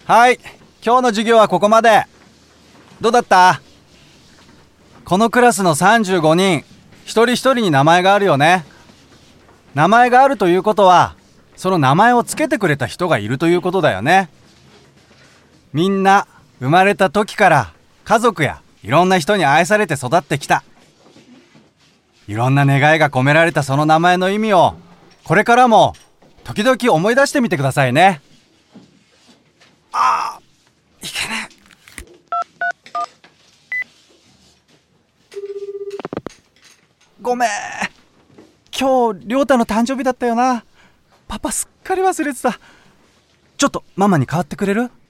はい、今日の授業はここまで。どうだった？このクラスの35人、一人一人に名前があるよね。名前があるということは、その名前をつけてくれた人がいるということだよね。みんな生まれた時から家族やいろんな人に愛されて育ってきた。いろんな願いが込められたその名前の意味を、これからも時々思い出してみてくださいね。いけねえ。ごめん。今日、りょうたの誕生日だったよな。パパすっかり忘れてた。ちょっとママに代わってくれる？